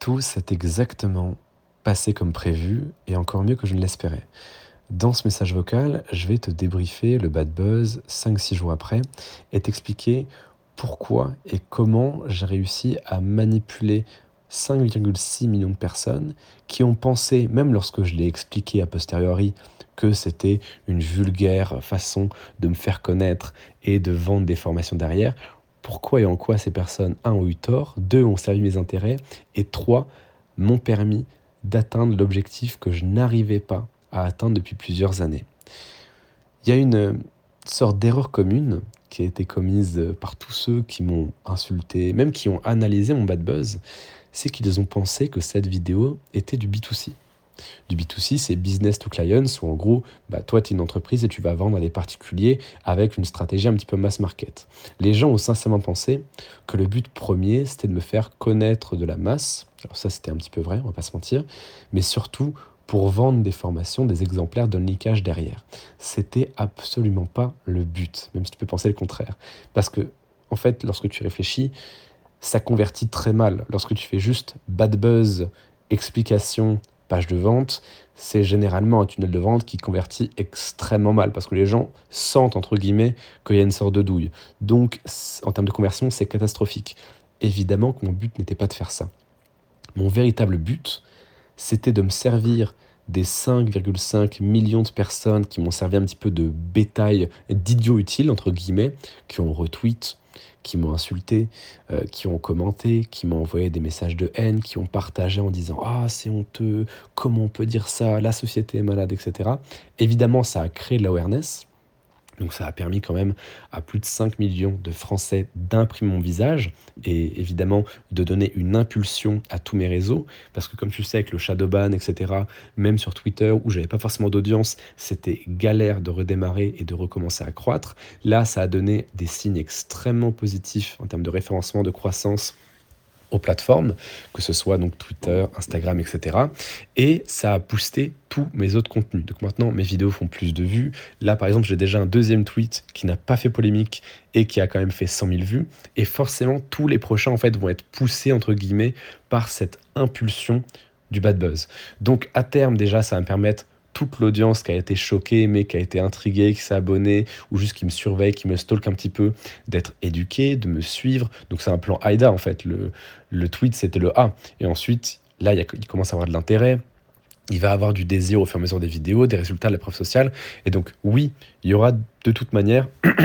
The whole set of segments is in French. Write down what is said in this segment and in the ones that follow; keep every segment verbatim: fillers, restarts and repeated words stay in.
Tout s'est exactement passé comme prévu et encore mieux que je ne l'espérais. Dans ce message vocal, je vais te débriefer le bad buzz cinq six jours après et t'expliquer pourquoi et comment j'ai réussi à manipuler cinq virgule six millions de personnes qui ont pensé, même lorsque je l'ai expliqué a posteriori, que c'était une vulgaire façon de me faire connaître et de vendre des formations derrière. Pourquoi et en quoi ces personnes, un, ont eu tort, deux, ont servi mes intérêts, et trois, m'ont permis d'atteindre l'objectif que je n'arrivais pas à atteindre depuis plusieurs années. Il y a une euh, sorte d'erreur commune qui a été commise euh, par tous ceux qui m'ont insulté, même qui ont analysé mon bad buzz, c'est qu'ils ont pensé que cette vidéo était du B deux C. Du B deux C, c'est business to clients, où en gros, bah, toi, tu es une entreprise et tu vas vendre à des particuliers avec une stratégie un petit peu mass market. Les gens ont sincèrement pensé que le but premier, c'était de me faire connaître de la masse. Alors ça, c'était un petit peu vrai, on va pas se mentir, mais surtout pour vendre des formations, des exemplaires d'Only Cash derrière. C'était absolument pas le but, même si tu peux penser le contraire. Parce que, en fait, lorsque tu réfléchis, ça convertit très mal. Lorsque tu fais juste bad buzz, explication, page de vente, c'est généralement un tunnel de vente qui convertit extrêmement mal parce que les gens sentent, entre guillemets, qu'il y a une sorte de douille. Donc, en termes de conversion, c'est catastrophique. Évidemment que mon but n'était pas de faire ça. Mon véritable but, c'était de me servir des cinq virgule cinq millions de personnes qui m'ont servi un petit peu de bétail, d'idiots utiles, entre guillemets, qui ont retweet, qui m'ont insulté, euh, qui ont commenté, qui m'ont envoyé des messages de haine, qui ont partagé en disant «Ah, c'est honteux, comment on peut dire ça, la société est malade», et cetera. Évidemment, ça a créé de l'awareness. Donc ça a permis quand même à plus de cinq millions de Français d'imprimer mon visage et évidemment de donner une impulsion à tous mes réseaux. Parce que comme tu le sais, avec le shadowban, et cetera, même sur Twitter, où j'avais pas forcément d'audience, c'était galère de redémarrer et de recommencer à croître. Là, ça a donné des signes extrêmement positifs en termes de référencement, de croissance aux plateformes, que ce soit donc Twitter, Instagram, et cetera. Et ça a boosté tous mes autres contenus. Donc maintenant, mes vidéos font plus de vues. Là, par exemple, j'ai déjà un deuxième tweet qui n'a pas fait polémique et qui a quand même fait cent mille vues. Et forcément, tous les prochains, en fait, vont être poussés, entre guillemets, par cette impulsion du bad buzz. Donc, à terme, déjà, ça va me permettre toute l'audience qui a été choquée, mais qui a été intriguée, qui s'est abonnée, ou juste qui me surveille, qui me stalk un petit peu, d'être éduquée, de me suivre. Donc c'est un plan AIDA en fait. Le, le tweet, c'était le A. Et ensuite, là, il, y a, il commence à avoir de l'intérêt. Il va avoir du désir au fur et à mesure des vidéos, des résultats, de la preuve sociale. Et donc, oui, il y aura de toute manière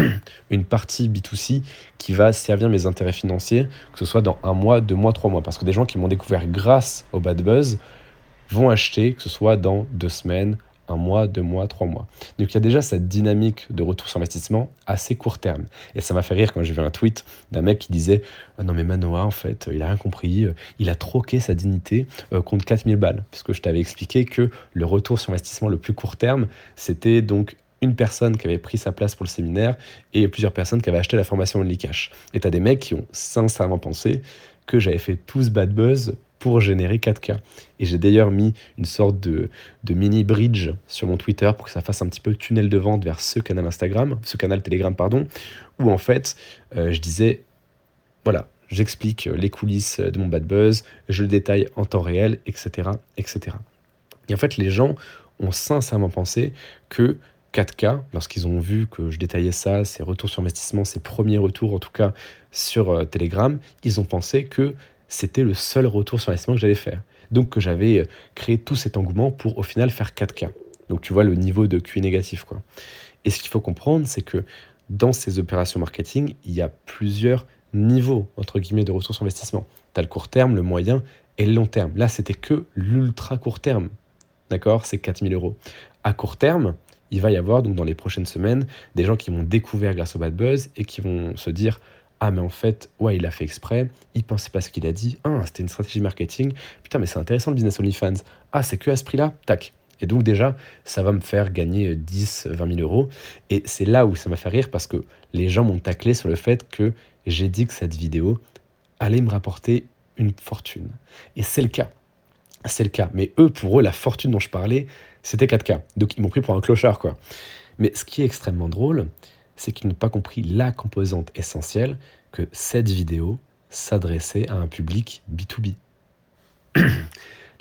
une partie B deux C qui va servir mes intérêts financiers, que ce soit dans un mois, deux mois, trois mois. Parce que des gens qui m'ont découvert grâce au bad buzz vont acheter, que ce soit dans deux semaines, un mois, deux mois, trois mois. Donc il y a déjà cette dynamique de retour sur investissement assez court terme. Et ça m'a fait rire quand j'ai vu un tweet d'un mec qui disait ah non mais Manoa en fait il a rien compris, euh, il a troqué sa dignité euh, contre quatre mille balles. Parce que je t'avais expliqué que le retour sur investissement le plus court terme, c'était donc une personne qui avait pris sa place pour le séminaire et plusieurs personnes qui avaient acheté la formation Only Cash. Et t'as des mecs qui ont sincèrement pensé que j'avais fait tout ce bad buzz pour générer quatre K. Et j'ai d'ailleurs mis une sorte de, de mini bridge sur mon Twitter pour que ça fasse un petit peu tunnel de vente vers ce canal Instagram, ce canal Telegram, pardon, où en fait, euh, je disais, voilà, j'explique les coulisses de mon bad buzz, je le détaille en temps réel, et cetera, et cetera. Et en fait, les gens ont sincèrement pensé que quatre K, lorsqu'ils ont vu que je détaillais ça, ces retours sur investissement, ces premiers retours en tout cas sur euh, Telegram, ils ont pensé que c'était le seul retour sur investissement que j'allais faire. Donc que j'avais euh, créé tout cet engouement pour au final faire quatre K. Donc tu vois le niveau de Q I négatif, quoi. Et ce qu'il faut comprendre, c'est que dans ces opérations marketing, il y a plusieurs niveaux, entre guillemets, de retour sur investissement. Tu as le court terme, le moyen et le long terme. Là, c'était que l'ultra court terme. D'accord? C'est quatre mille euros. À court terme, il va y avoir, donc dans les prochaines semaines, des gens qui m'ont découvert grâce au bad buzz et qui vont se dire ah, mais en fait, ouais, il a fait exprès, il pensait pas ce qu'il a dit, ah, c'était une stratégie marketing, putain, mais c'est intéressant le business OnlyFans, ah, c'est que à ce prix-là, tac. Et donc, déjà, ça va me faire gagner dix, vingt mille euros. Et c'est là où ça m'a fait rire parce que les gens m'ont taclé sur le fait que j'ai dit que cette vidéo allait me rapporter une fortune. Et c'est le cas. C'est le cas. Mais eux, pour eux, la fortune dont je parlais, c'était quatre K. Donc, ils m'ont pris pour un clochard, quoi. Mais ce qui est extrêmement drôle, c'est qu'ils n'ont pas compris la composante essentielle que cette vidéo s'adressait à un public B deux B.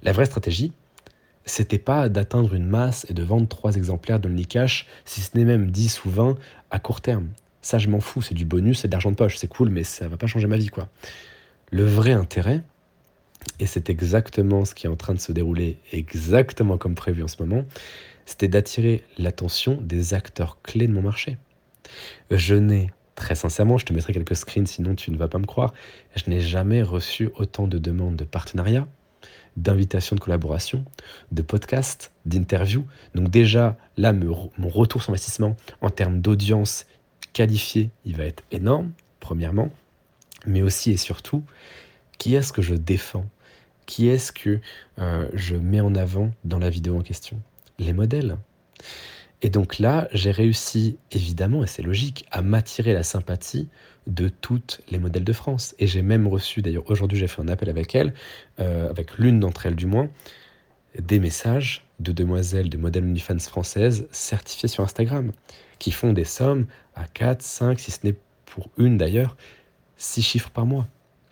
La vraie stratégie, c'était pas d'atteindre une masse et de vendre trois exemplaires d'Onlycash, si ce n'est même dix ou vingt à court terme. Ça, je m'en fous, c'est du bonus, c'est de l'argent de poche, c'est cool, mais ça va pas changer ma vie, quoi. Le vrai intérêt, et c'est exactement ce qui est en train de se dérouler exactement comme prévu en ce moment, c'était d'attirer l'attention des acteurs clés de mon marché. Je n'ai, très sincèrement, je te mettrai quelques screens sinon tu ne vas pas me croire, je n'ai jamais reçu autant de demandes de partenariat, d'invitations de collaboration, de podcasts, d'interviews. Donc déjà, là, me- mon retour sur investissement en termes d'audience qualifiée, il va être énorme, premièrement, mais aussi et surtout, qui est-ce que je défends? Qui est-ce que euh, je mets en avant dans la vidéo en question? Les modèles. Et donc là, j'ai réussi, évidemment, et c'est logique, à m'attirer la sympathie de toutes les modèles de France. Et j'ai même reçu, d'ailleurs aujourd'hui j'ai fait un appel avec elles, euh, avec l'une d'entre elles du moins, des messages de demoiselles, de modèles OnlyFans françaises certifiées sur Instagram, qui font des sommes à quatre, cinq, si ce n'est pour une d'ailleurs, six chiffres par mois.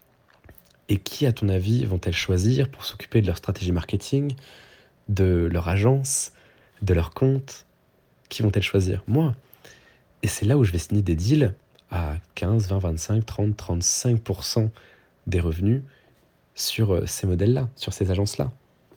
Et qui, à ton avis, vont-elles choisir pour s'occuper de leur stratégie marketing, de leur agence, de leur compte? Qui vont-elles choisir? Moi. Et c'est là où je vais signer des deals à quinze, vingt, vingt-cinq, trente, trente-cinq pour cent des revenus sur euh, ces modèles-là, sur ces agences-là.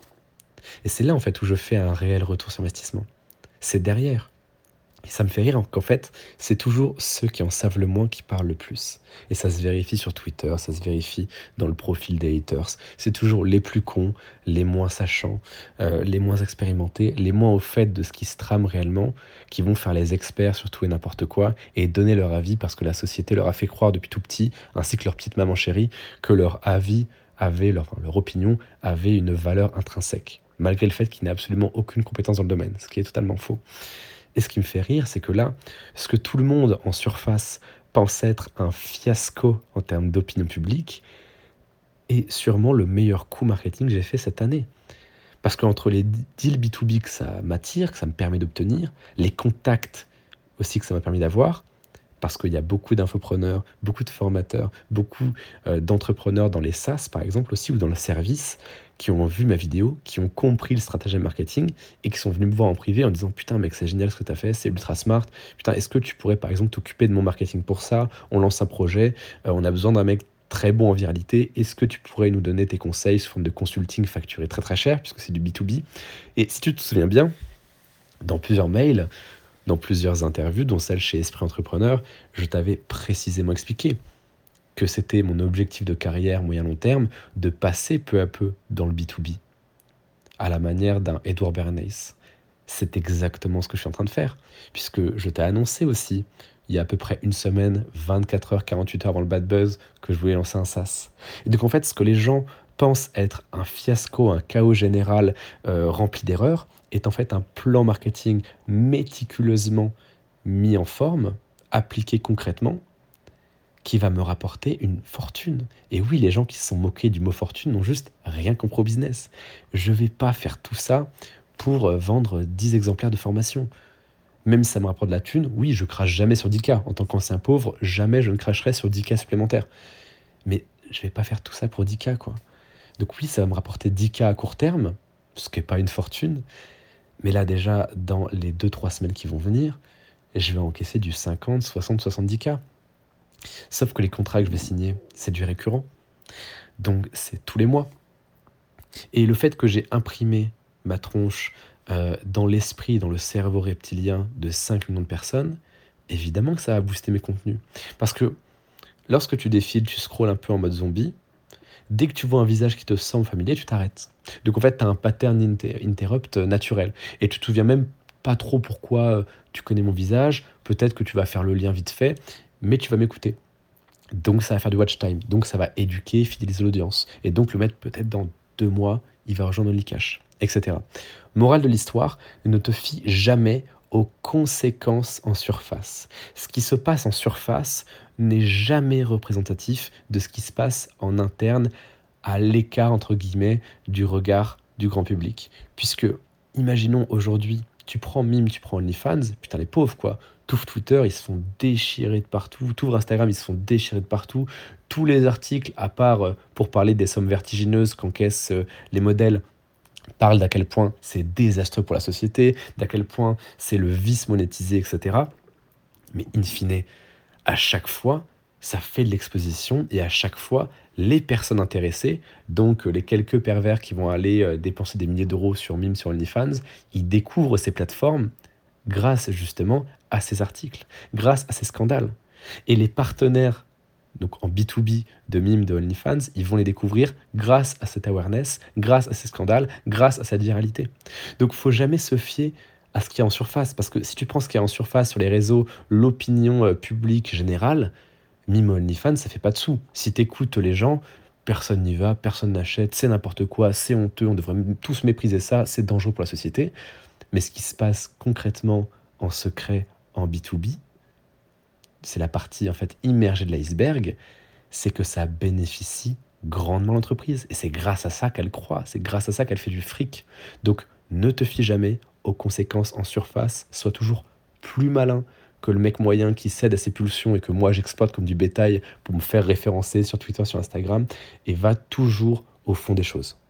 Et c'est là en fait où je fais un réel retour sur investissement. C'est derrière. Et ça me fait rire qu'en fait, c'est toujours ceux qui en savent le moins qui parlent le plus. Et ça se vérifie sur Twitter, ça se vérifie dans le profil des haters. C'est toujours les plus cons, les moins sachants, euh, les moins expérimentés, les moins au fait de ce qui se trame réellement, qui vont faire les experts sur tout et n'importe quoi et donner leur avis parce que la société leur a fait croire depuis tout petit, ainsi que leur petite maman chérie, que leur avis avait, leur, enfin, leur opinion avait une valeur intrinsèque, malgré le fait qu'ils n'aient absolument aucune compétence dans le domaine, ce qui est totalement faux. Et ce qui me fait rire, c'est que là, ce que tout le monde en surface pense être un fiasco en termes d'opinion publique est sûrement le meilleur coup marketing que j'ai fait cette année. Parce qu'entre les deals B deux B que ça m'attire, que ça me permet d'obtenir, les contacts aussi que ça m'a permis d'avoir, parce qu'il y a beaucoup d'infopreneurs, beaucoup de formateurs, beaucoup euh, d'entrepreneurs dans les SaaS, par exemple, aussi, ou dans le service, qui ont vu ma vidéo, qui ont compris le stratagème marketing et qui sont venus me voir en privé en disant putain mec, c'est génial ce que tu as fait, c'est ultra smart, putain, est-ce que tu pourrais par exemple t'occuper de mon marketing pour ça? On lance un projet, euh, on a besoin d'un mec très bon en viralité, est-ce que tu pourrais nous donner tes conseils sous forme de consulting facturé très très cher puisque c'est du B deux B? Et si tu te souviens bien, dans plusieurs mails, dans plusieurs interviews, dont celle chez Esprit Entrepreneur, je t'avais précisément expliqué que c'était mon objectif de carrière moyen-long terme de passer peu à peu dans le B deux B, à la manière d'un Edward Bernays. C'est exactement ce que je suis en train de faire, puisque je t'ai annoncé aussi, il y a à peu près une semaine, vingt-quatre heures, quarante-huit heures avant le bad buzz, que je voulais lancer un SaaS. Et donc en fait, ce que les gens pensent être un fiasco, un chaos général euh, rempli d'erreurs, est en fait un plan marketing méticuleusement mis en forme, appliqué concrètement, qui va me rapporter une fortune. Et oui, les gens qui se sont moqués du mot fortune n'ont juste rien compris au business. Je ne vais pas faire tout ça pour euh, vendre dix exemplaires de formation. Même si ça me rapporte de la thune, oui, je crache jamais sur dix K. En tant qu'ancien pauvre, jamais je ne cracherai sur dix K supplémentaires. Mais je vais pas faire tout ça pour dix K, quoi. Donc oui, ça va me rapporter dix K à court terme, ce qui n'est pas une fortune. Mais là, déjà, dans les deux trois semaines qui vont venir, je vais encaisser du cinquante, soixante, soixante-dix K. Sauf que les contrats que je vais signer, c'est du récurrent. Donc c'est tous les mois. Et le fait que j'ai imprimé ma tronche euh, dans l'esprit, dans le cerveau reptilien de cinq millions de personnes, évidemment que ça va booster mes contenus. Parce que lorsque tu défiles, tu scrolles un peu en mode zombie, dès que tu vois un visage qui te semble familier, tu t'arrêtes. Donc en fait, tu as un pattern inter- interrupt naturel. Et tu te souviens même pas trop pourquoi euh, tu connais mon visage. Peut-être que tu vas faire le lien vite fait, mais tu vas m'écouter. Donc ça va faire du watch time. Donc ça va éduquer, fidéliser l'audience. Et donc le mettre peut-être dans deux mois, il va rejoindre OnlyCash, et cetera. Morale de l'histoire, ne te fie jamais aux conséquences en surface. Ce qui se passe en surface n'est jamais représentatif de ce qui se passe en interne, à l'écart, entre guillemets, du regard du grand public. Puisque, imaginons aujourd'hui, tu prends Mime, tu prends OnlyFans, putain les pauvres quoi, t'ouvres Twitter, ils se font déchirer de partout, t'ouvres Instagram, ils se font déchirer de partout, tous les articles, à part euh, pour parler des sommes vertigineuses qu'encaissent euh, les modèles, parle d'à quel point c'est désastreux pour la société, d'à quel point c'est le vice monétisé, et cetera. Mais in fine, à chaque fois, ça fait de l'exposition et à chaque fois, les personnes intéressées, donc heu, les quelques pervers qui vont aller, heu, dépenser des milliers d'euros sur Mime, sur OnlyFans, ils découvrent ces plateformes grâce justement à ces articles, grâce à ces scandales. Et les partenaires, donc en B deux B de Mime, de OnlyFans, ils vont les découvrir grâce à cette awareness, grâce à ces scandales, grâce à cette viralité. Donc faut jamais se fier à ce qu'il y a en surface, parce que si tu prends ce qu'il y a en surface sur les réseaux, l'opinion, heu, publique générale, Mime OnlyFans, ça fait pas de sous. Si tu écoutes les gens, personne n'y va, personne n'achète, c'est n'importe quoi, c'est honteux, on devrait m tous mépriser ça, c'est dangereux pour la société. Mais ce qui se passe concrètement en secret en B deux B, c'est la partie en fait immergée de l'iceberg, c'est que ça bénéficie grandement à l'entreprise. Et c'est grâce à ça qu'elle croît, c'est grâce à ça qu'elle fait du fric. Donc ne te fie jamais aux conséquences en surface, sois toujours plus malin que le mec moyen qui cède à ses pulsions et que moi j'exploite comme du bétail pour me faire référencer sur Twitter, sur Instagram, et va toujours au fond des choses.